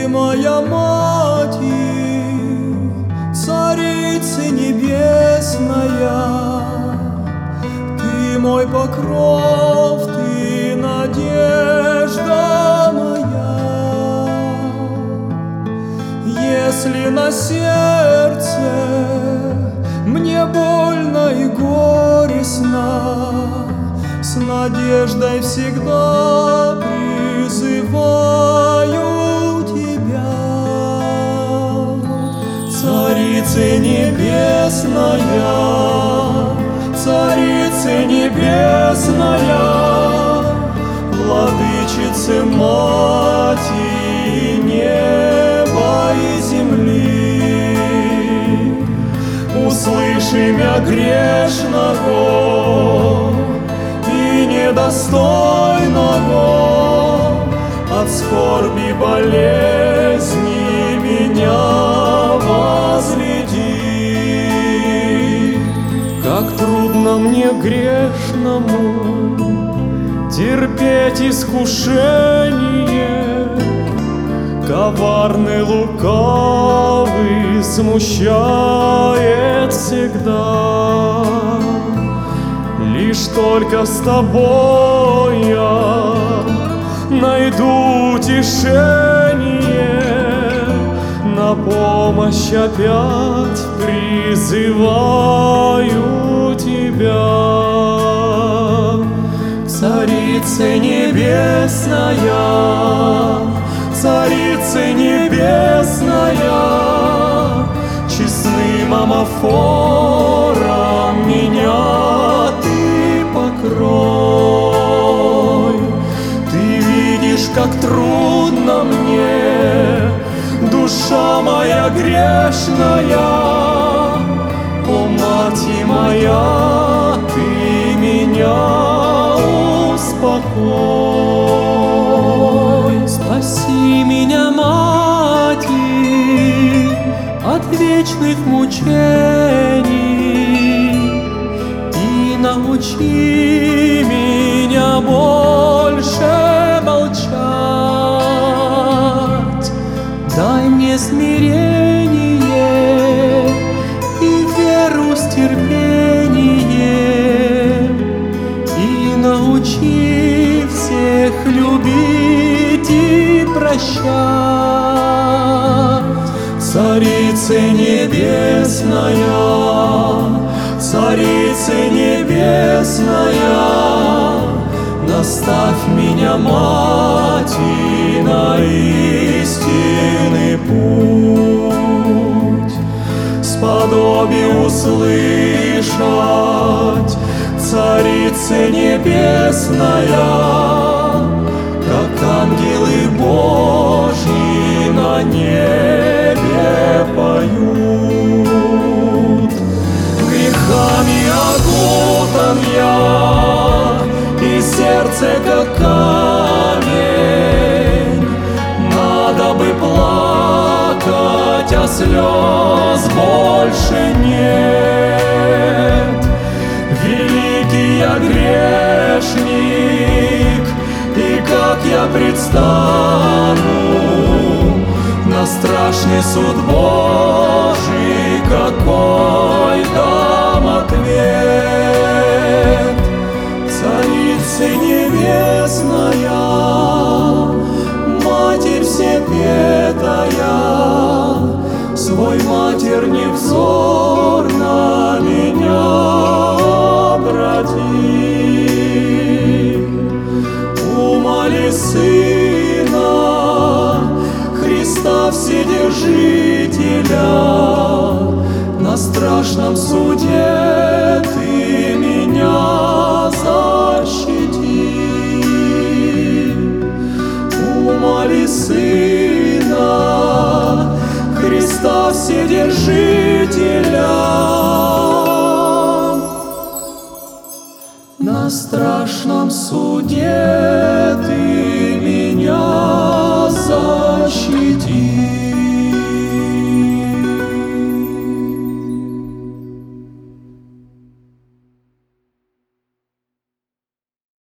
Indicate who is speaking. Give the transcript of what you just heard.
Speaker 1: моя Матерь, Царица Небесная, Ты мой покров, Ты надежда моя. Если на сердце мне больно и горестно, с надеждой всегда призываю Тебя. Царица Небесная, Царица Небесная, Владычица Мати неба и земли, услыши мя грешного и недостойного, от скорби болезни меня возведи. Как трудно мне грешному терпеть искушение, коварный лукавый смущает всегда. Лишь только с Тобой я найду утешение, на помощь опять призываю Тебя. Царица Небесная, Царица Небесная, честным амафором меня Ты покрой. Ты видишь, как трудно мне, душа моя грешная. О, Мати моя, Ты меня успокой. Спаси меня, Мати, от вечных мучений и научи меня больше молчать. Дай мне смирение и веру с терпением, и научи всех любить и прощать. Царица Небесная, Царица Небесная, наставь меня, Мати, на истинный путь. Сподоби услышать, Царица Небесная, как ангелы Божьи на небе поют. Грехами окутан я, и сердце как камень. Надо бы плакать, а слез больше нет. Великий я грешник, и как я предстану на страшный суд Божий, какой дам ответ. Царица Небесная, Матерь всепетая, свой матерний взор на меня обрати. Умоли Сына Христа Вседержителя, на страшном суде Ты меня защити. Умоли Сына Христа Вседержителя, на страшном суде Ты